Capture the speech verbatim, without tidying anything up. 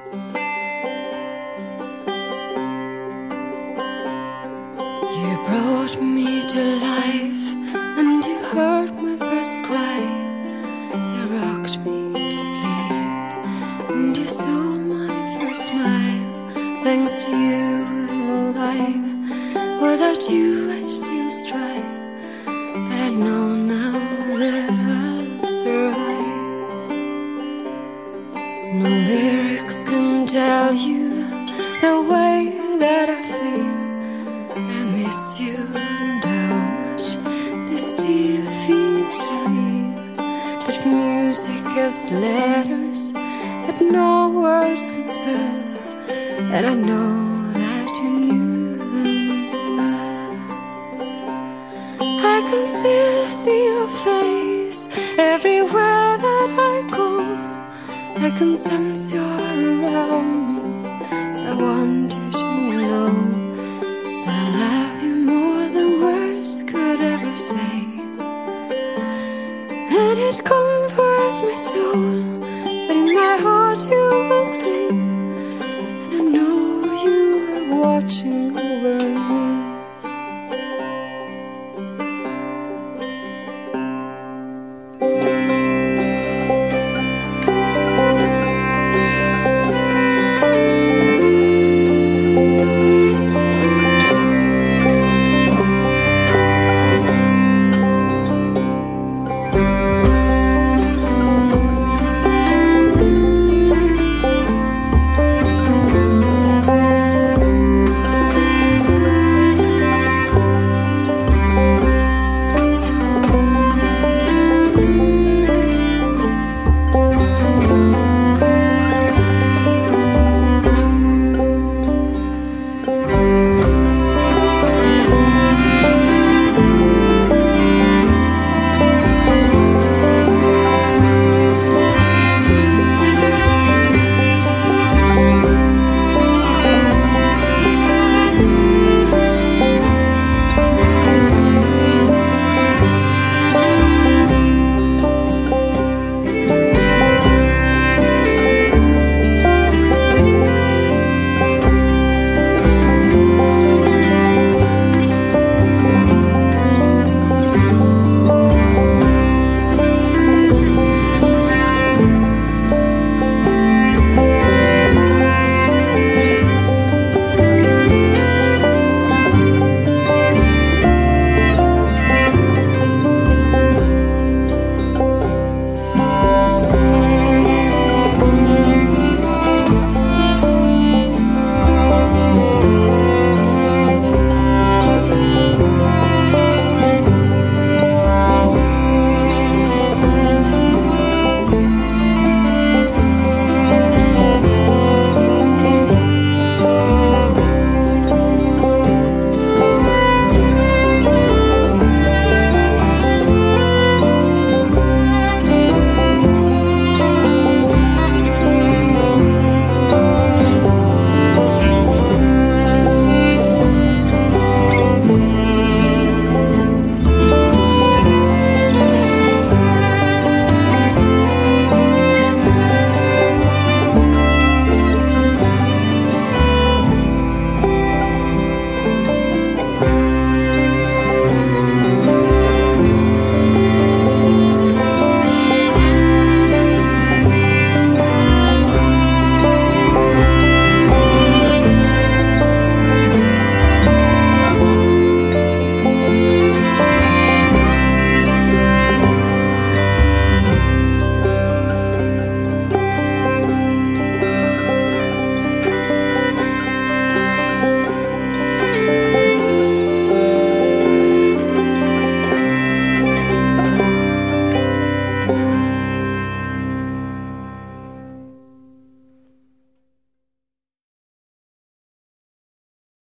You brought me to life, and you heard my first cry. You rocked me to sleep, and you saw my first smile. Thanks to you, I'm alive. Without you, I'd still strive, but I know now that I'll survive. No lyrics can tell you the way that I feel. I miss you and how much this still feels real. But music has letters that no words can spell, and I know that you knew them well. I can still see your face everywhere that I go. I can sense you're around me. I want you to know that I love you more than words could ever say. And it comforts my soul that in my heart you